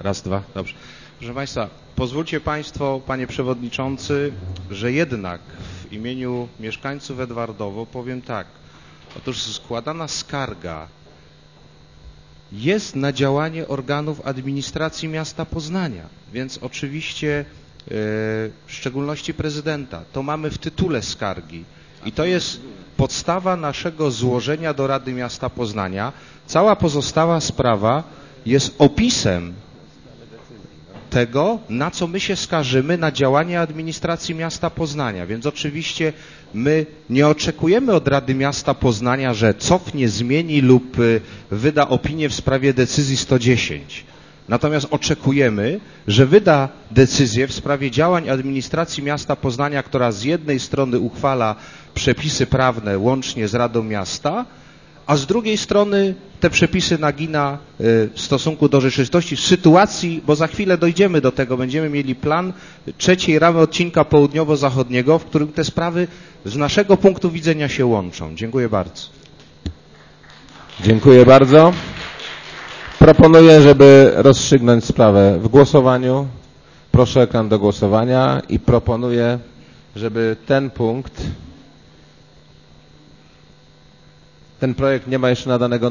Raz, dwa, dobrze. Proszę Państwa, pozwólcie Państwo, Panie Przewodniczący, że jednak w imieniu mieszkańców Edwardowo powiem tak. Otóż składana skarga jest na działanie organów administracji miasta Poznania, więc oczywiście w szczególności prezydenta. To mamy w tytule skargi i to jest podstawa naszego złożenia do Rady Miasta Poznania. Cała pozostała sprawa jest opisem tego, na co my się skarżymy, na działanie administracji miasta Poznania. Więc oczywiście my nie oczekujemy od Rady Miasta Poznania, że cofnie, zmieni lub wyda opinię w sprawie decyzji 110. Natomiast oczekujemy, że wyda decyzję w sprawie działań administracji miasta Poznania, która z jednej strony uchwala przepisy prawne łącznie z Radą Miasta, a z drugiej strony te przepisy nagina w stosunku do rzeczywistości w sytuacji, bo za chwilę dojdziemy do tego, będziemy mieli plan trzeciej ramy odcinka południowo-zachodniego, w którym te sprawy z naszego punktu widzenia się łączą. Dziękuję bardzo. Dziękuję bardzo. Proponuję, żeby rozstrzygnąć sprawę w głosowaniu. Proszę ekran do głosowania i proponuję, żeby ten punkt, ten projekt nie ma jeszcze nadanego